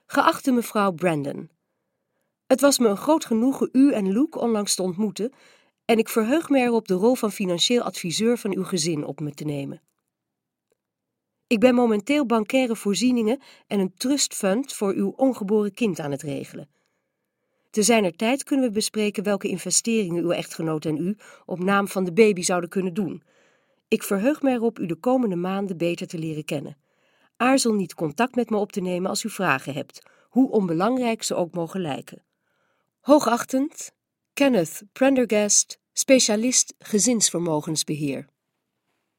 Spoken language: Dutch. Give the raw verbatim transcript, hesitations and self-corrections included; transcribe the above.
Geachte mevrouw Brandon, het was me een groot genoegen u en Luke onlangs te ontmoeten en ik verheug me erop de rol van financieel adviseur van uw gezin op me te nemen. Ik ben momenteel bankaire voorzieningen en een trustfund voor uw ongeboren kind aan het regelen. Te zijner tijd kunnen we bespreken welke investeringen uw echtgenoot en u op naam van de baby zouden kunnen doen. Ik verheug me erop u de komende maanden beter te leren kennen. Aarzel niet contact met me op te nemen als u vragen hebt, hoe onbelangrijk ze ook mogen lijken. Hoogachtend, Kenneth Prendergast, specialist gezinsvermogensbeheer.